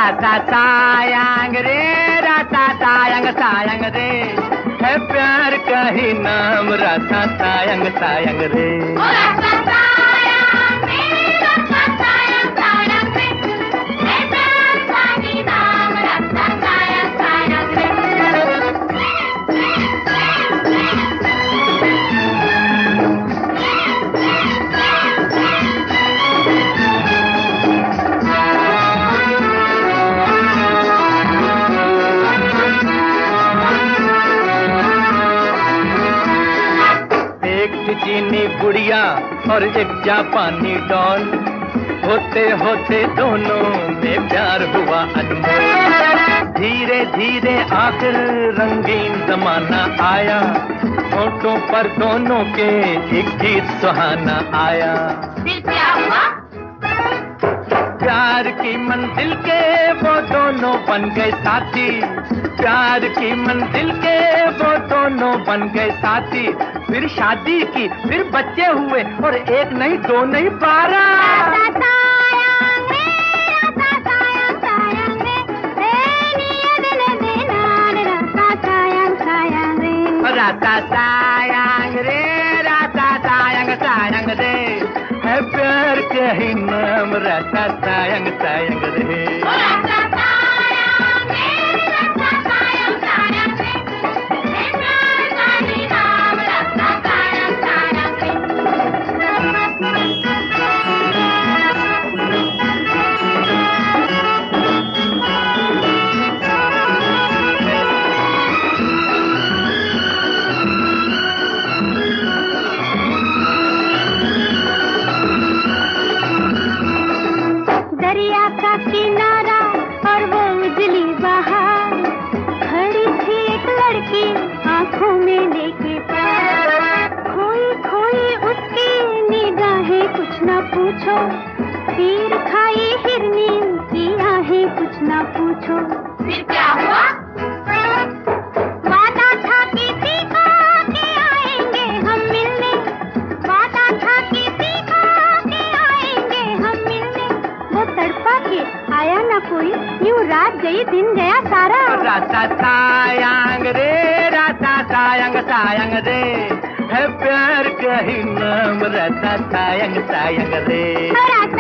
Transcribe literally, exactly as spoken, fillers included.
राता सायंग रे राता सायंग सायंग रे है प्यार का ही नाम राता सायंग सायंग रे। चीनी गुड़िया और एक जापानी डॉल, होते होते दोनों में प्यार हुआ अनमोल। धीरे धीरे आखिर रंगीन जमाना आया, होठों पर दोनों के एक गीत सुहाना आया। फिर क्या हुआ? प्यार की मंजिल के वो दोनों बन गए साथी, प्यार की मंजिल के वो दोनों बन गए साथी। फिर शादी की, फिर बच्चे हुए और एक नहीं दो नहीं बारह। राता सायंग रे राता सायंग सायंग रे है प्यार का ही नाम राता सायंग सायंग रे। दरिया का किनारा और वो उजली बहार, खड़ी थी एक लड़की आंखों में लेके प्यार। खोई खोई उसकी निगाहें कुछ न पूछो, तीर खाई हिरनी की आहें कुछ न पूछो। फिर क्या हुआ? वादा था किसी को कि आएंगे हम मिलने, वादा था किसी को कि आएंगे हम मिलने। वो तड़पा के आया ना कोई, यूं रात गई दिन गया सारा। राता सायंग रे राता सायंग सायंग रे है प्यार का ही नाम राता सायंग सायंग रे।